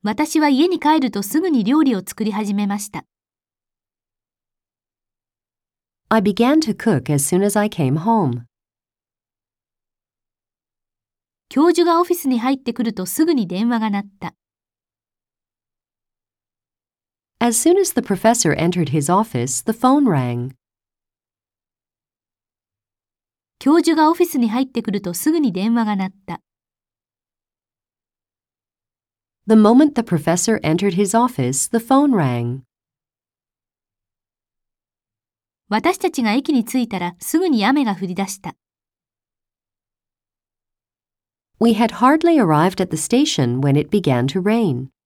私は家に帰るとすぐに料理を作り始めました。 I began to cook as soon as I came home. 教授がオフィスに入ってくるとすぐに電話が鳴った。 As soon as the professor entered his office, the phone rang. 教授がオフィスに入ってくるとすぐに電話が鳴った。 The moment the professor entered his office, the phone rang. 私たちが駅に着いたらすぐに雨が降り出した。 We had hardly arrived at the station when it began to rain.